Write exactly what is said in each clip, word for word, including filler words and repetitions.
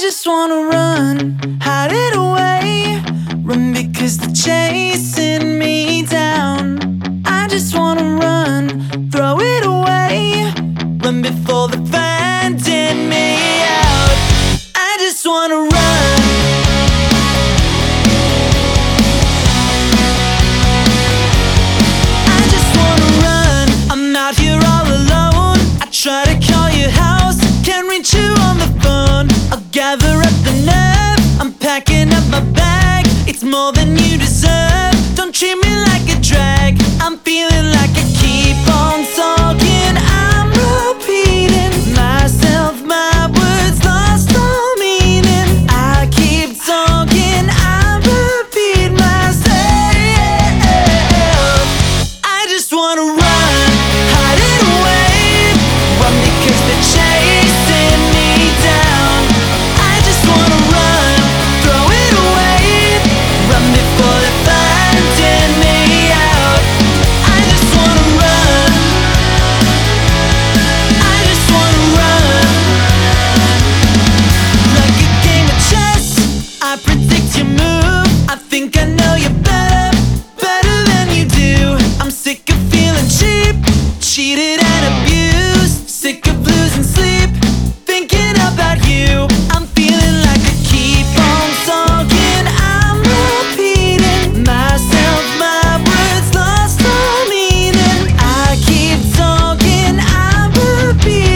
just wanna run, hide it away. Run because they're chasing me down. I just wanna run, throw it away. Run before they're finding me out. I just wanna run. I just wanna run. I'm out here all alone. I try to call your house, can't reach you on the phone. I'll gather up the nerve, I'm packing up my bag. It's more than you deserve, don't treat me like a drag. I'm feeling like I keep on talking, I'm repeating myself, my words lost all meaning. I keep talking, I repeat myself. I just wanna run, hide it away. Run because they're chasing me down. I just wanna run, throw it away. Run before they're finding me out. I just wanna run. I just wanna run. Like a game of chess, I predict your move. I think I know you better, better than you do. I'm sick of feeling cheap, cheated and abused. Sick of losing sleep, thinking about you. I'm feeling like I keep on talking, I'm repeating myself, my words lost all meaning. I keep talking, I repeat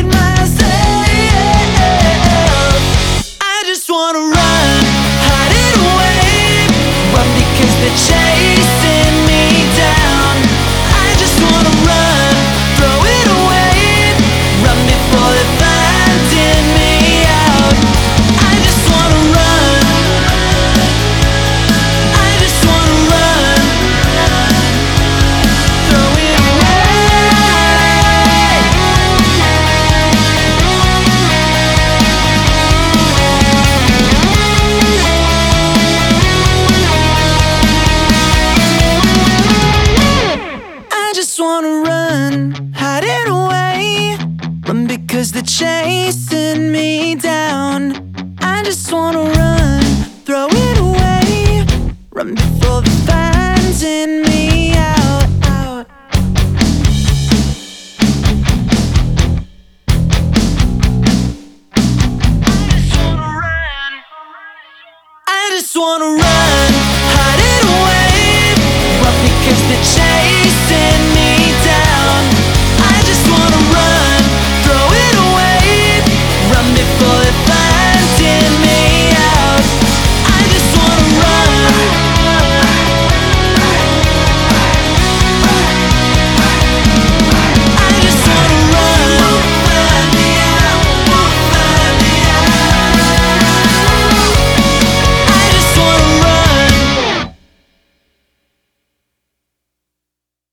myself. I just wanna run, hide it away. Run because they're chasing me down. I just wanna run, throw it away. Run before they're finding me out. I just wanna run. I just wanna run. Throw it away. I just wanna run, hide it away. Run because they're chasing me down. I just wanna run, throw it away. Run before they're finding me out, out. I just wanna run, hide it away. Run because they're chasing